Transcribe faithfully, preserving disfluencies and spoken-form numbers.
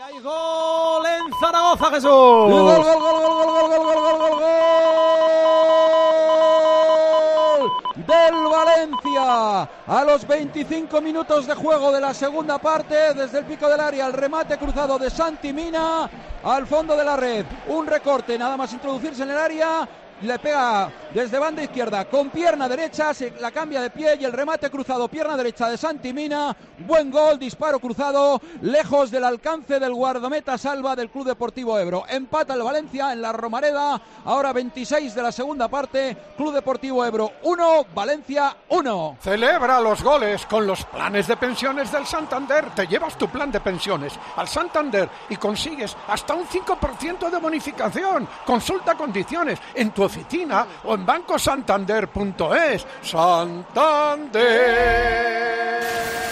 hay gol en Zaragoza, Jesús. Gol, gol, gol, gol, gol, gol, gol, gol, gol, gol. Del Valencia a los veinticinco minutos de juego de la segunda parte, desde el pico del área, el remate cruzado de Santi Mina al fondo de la red, un recorte nada más introducirse en el área, le pega desde banda izquierda con pierna derecha, se la cambia de pie y el remate cruzado, pierna derecha de Santi Mina, buen gol, disparo cruzado, lejos del alcance del guardameta Salva del Club Deportivo Ebro. Empata el Valencia en la Romareda, ahora veintiséis de la segunda parte, Club Deportivo Ebro uno, Valencia uno. Celebra los goles con los planes de pensiones del Santander. Te llevas tu plan de pensiones al Santander y consigues hasta un cinco por ciento de bonificación. Consulta condiciones en tu oficina o en banco santander punto es. Santander.